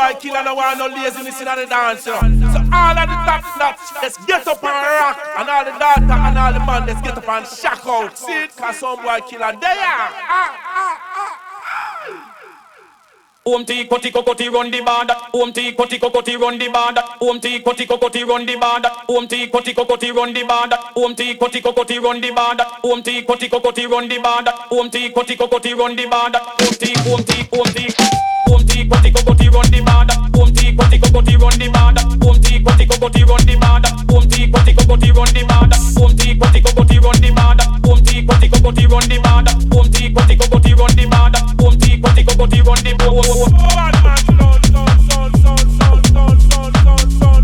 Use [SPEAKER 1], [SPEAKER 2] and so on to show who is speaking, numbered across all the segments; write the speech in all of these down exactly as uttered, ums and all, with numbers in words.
[SPEAKER 1] boy killer no want no laziness in the dance, yo. So all of the top nuts, let's get up and rock. And all the daughter and all the man, let's get up and shock out. See it? Cause some boy killer there. Ah, ah, ah.
[SPEAKER 2] Om ti koti kokoti run the band. Om ti koti kokoti run the band. Om ti koti kokoti run the band. Om ti koti kokoti run the band. Om ti koti kokoti run the band. Om ti koti kokoti run the band. Om ti koti kokoti run the band. Om ti om ti om ti om ti koti kokoti run the band. Om ti koti kokoti run the band. Om ti koti kokoti run the band. Om ti koti kokoti run the band. Om ti koti kokoti run the band. Om ti koti kokoti run the band. Om ti koti kokoti run the band. Om ti koti kokoti run the band.
[SPEAKER 1] Oh, bad man, son, son, son, son, son, son, son, son, son.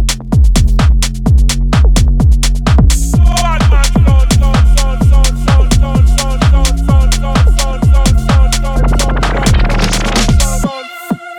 [SPEAKER 1] Oh, bad man, son, son, son, son, son, son, son, son, son, son, son, son, son, son, son, son, son.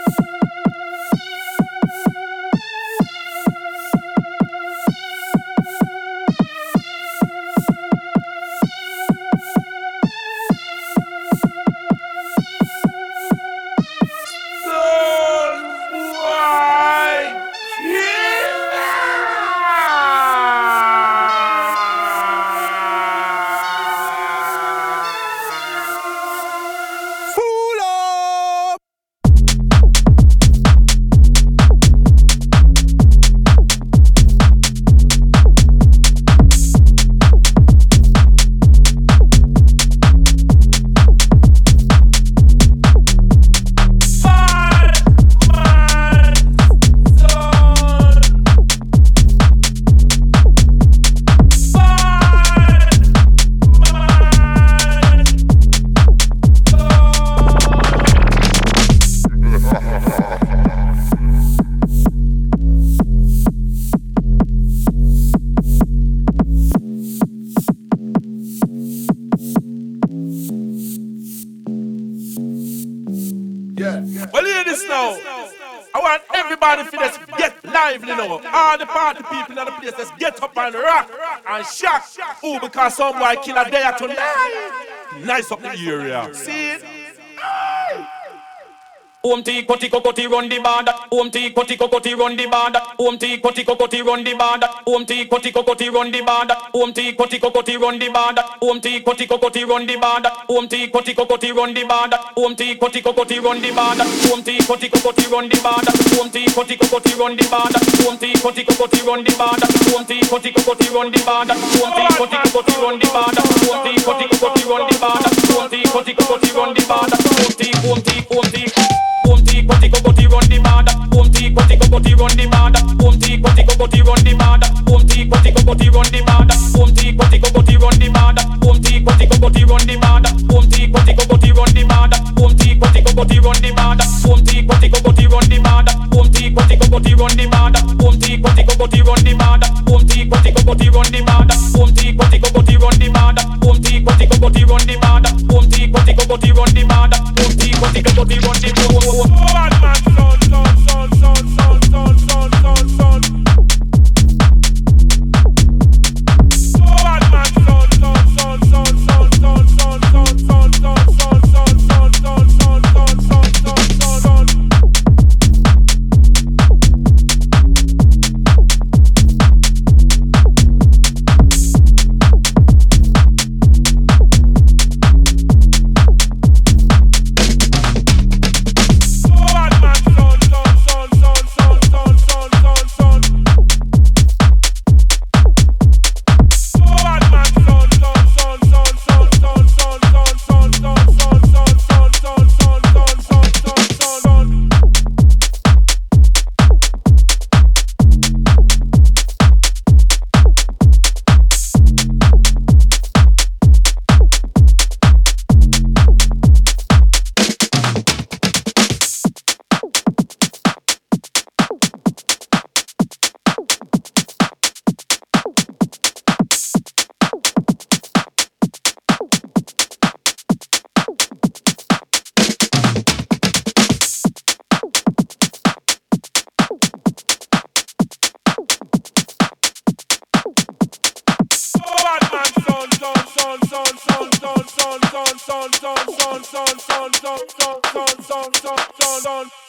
[SPEAKER 1] Well, hear this now. I want everybody to just get lively now. All the party people in the place, let's get up and rock and shock. Oh, because some boy killer there tonight. Nice up the area. See it?
[SPEAKER 2] Om ti koti kokoti run the band. Om ti koti kokoti run the band. Om ti koti kokoti run the band. Om ti koti kokoti run the band. Om ti koti kokoti run the band. Om ti koti kokoti run the band. Om ti koti kokoti run the band. Om ti koti kokoti run the band. Om ti koti kokoti run the band. Om ti koti kokoti run the band. Om ti koti kokoti run the band. Om ti koti kokoti run the band. Om ti koti kokoti run the band. Om ti koti kokoti run the band. Om ti koti kokoti run the band. Om ti om ti om ti Om ti koti kokoti run the band. Om ti koti kokoti run the band. Om ti koti kokoti run the band. Om ti koti kokoti run the band. Om ti koti kokoti run the band. Om ti koti kokoti run the band. Om ti koti kokoti run the band. Om ti koti kokoti run the band. Om ti koti kokoti run the band. Om ti koti kokoti run the band. Om ti koti kokoti run the band. Om ti koti kokoti run the band. Om ti koti kokoti run the band. Om ti koti kokoti run the band. Om ti koti kokoti run the band. Om ti koti kokoti run the band.
[SPEAKER 1] Bad man, son, son, son, son, son, son, son, son, son. Bad man, son, son, son, son, son, son, son, son, son, son, son, son, son, son, son, son, son, son, son. Son, son, son, son, son, son, son, son, son, son, son, son, son, son.